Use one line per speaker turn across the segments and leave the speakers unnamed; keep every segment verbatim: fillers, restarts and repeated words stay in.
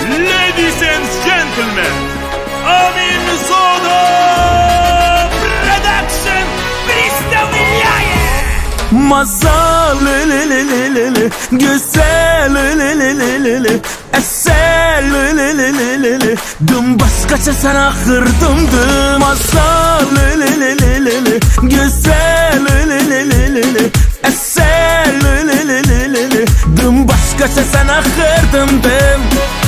Ladies and gentlemen, Amin Soda Production представляет
Masal le le le le le, güzel le le le le le, esel le le le le le, dün başkaça sen ahırdımdı. Masal le le le le le le, güzel le le le le le, esel le le le le le, dün başkaça sen ahırdımdım.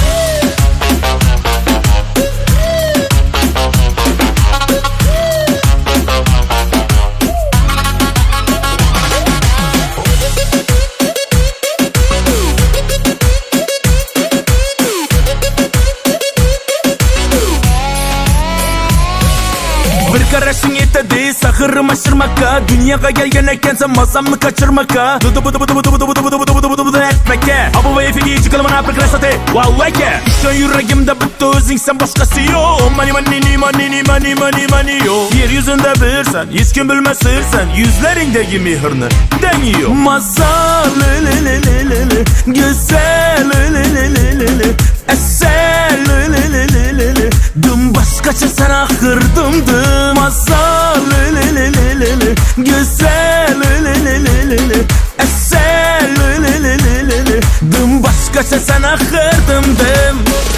Bir karışın yetedi sakırım aşırmaka. Dünyaya gelgen ekensen masamını kaçırmaka. Dudu budu budu budu budu budu budu budu budu budu budu etmeke. Abu ve efendi çıkalım ana pırklasate. Vallahi ke şu yüreğimde bitti özün sen başkası yok. Mani mani mani mani mani mani yok. Yeryüzünde bir sen hiç kim bilmez sen. Yüzlerindeki mihrini deniyor. Masal le le le le le le, güzel le le le le le le, esel le le le le le le, dün başkaça sen ahırdımdı. Masal le le le le le le, güzel le le le le le le, esel le le le le le le, dün başkaça sen ahırdımdım.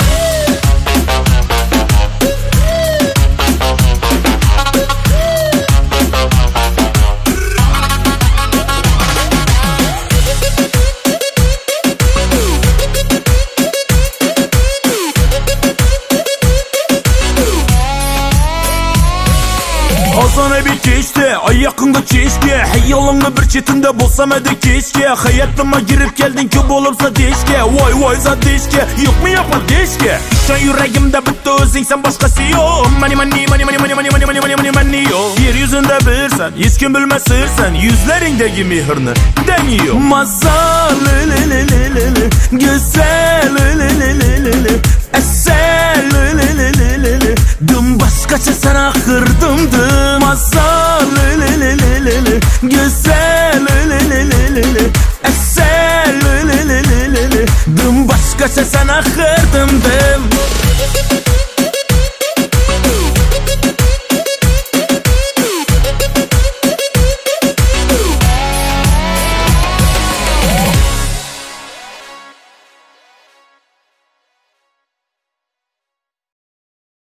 Azana bir keçti, ay yakında keşke. Hayalımda bir çetinde bulsam hadi keşke. Hayatıma girip geldin ki olursa deşke. Vay vay za deşke, yok mu yapar deşke. Şu yüreğimde bitti özün sen başkası yok. Mani mani mani mani mani mani mani mani mani mani mani yok. Yeryüzünde bir sen, hiç kim bilmez sen. Yüzlerindeki mihrini deniyor. Masal le le le le le le, güzel le le le le le le, esel le le le le le le, dün başkaça sen ahırdımdı. Masal le le le le le le, güzel